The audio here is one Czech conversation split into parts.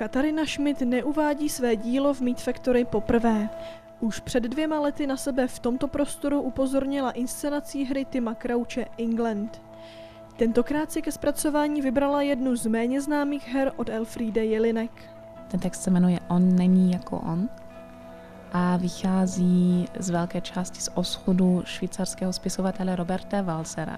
Katarina Schmidt neuvádí své dílo v Meat Factory poprvé. Už před 2 lety na sebe v tomto prostoru upozornila inscenací hry Tima Crouche England. Tentokrát si ke zpracování vybrala jednu z méně známých her od Elfriede Jelinek. Ten text se jmenuje On není jako on a vychází z velké části z osudu švýcarského spisovatele Roberta Walsera,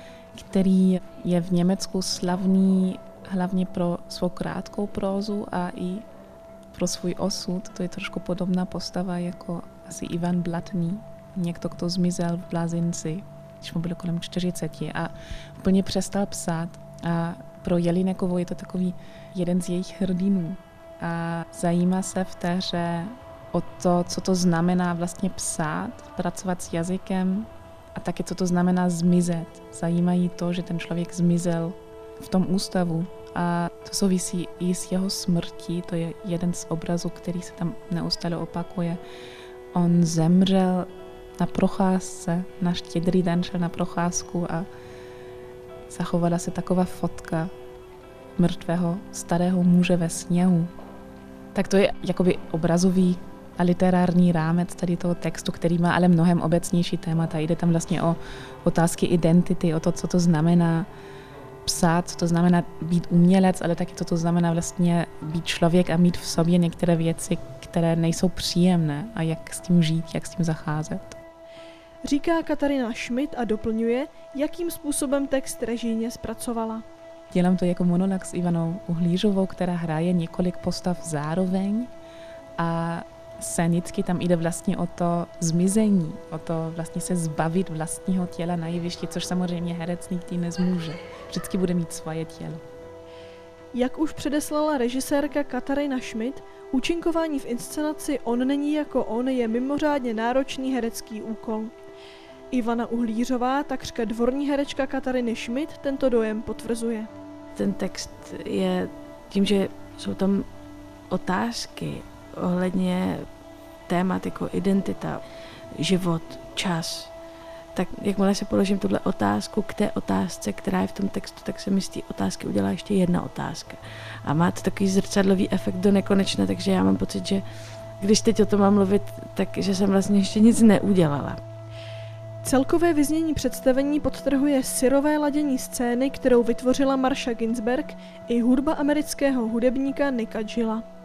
který je v Německu slavný hlavně pro svou krátkou prózu a i pro svůj osud. To je trošku podobná postava jako asi Ivan Blatný, někdo, kdo zmizel v blázinci, když mu bylo kolem 40 a úplně přestal psát. A pro Jelinekovou je to takový jeden z jejich hrdinů. A zajímá se v té hře o to, co to znamená vlastně psát, pracovat s jazykem a taky, co to znamená zmizet. Zajímají to, že ten člověk zmizel v tom ústavu a to souvisí i s jeho smrtí. To je jeden z obrazů, který se tam neustále opakuje. On zemřel na procházce, na Štědrý den šel na procházku a zachovala se taková fotka mrtvého starého muže ve sněhu. Tak to je jakoby obrazový a literární rámec tady toho textu, který má ale mnohem obecnější témata. Jde tam vlastně o otázky identity, o to, co to znamená psát, co to znamená být umělec, ale taky co to znamená vlastně být člověk a mít v sobě některé věci, které nejsou příjemné a jak s tím žít, jak s tím zacházet. Říká Katarina Schmidt a doplňuje, jakým způsobem text režijně zpracovala. Dělám to jako monolog s Ivanou Uhlířovou, která hraje několik postav zároveň a scénicky tam jde vlastně o to zmizení, o to vlastně se zbavit vlastního těla na jevišti, což samozřejmě herec nikdy nezmůže. Vždycky bude mít svoje tělo. Jak už předeslala režisérka Katarina Schmidt, účinkování v inscenaci On není jako on je mimořádně náročný herecký úkol. Ivana Uhlířová, takřka dvorní herečka Katariny Schmidt, tento dojem potvrzuje. Ten text je tím, že jsou tam otázky ohledně témat jako identita, život, čas, tak jakmile se položím tuhle otázku k té otázce, která je v tom textu, tak se mi z té otázky udělá ještě jedna otázka. A má to takový zrcadlový efekt do nekonečna, takže já mám pocit, že když teď o tom mám mluvit, tak že jsem vlastně ještě nic neudělala. Celkové vyznění představení podtrhuje syrové ladění scény, kterou vytvořila Marsha Ginsberg i hudba amerického hudebníka Nicka Gilla.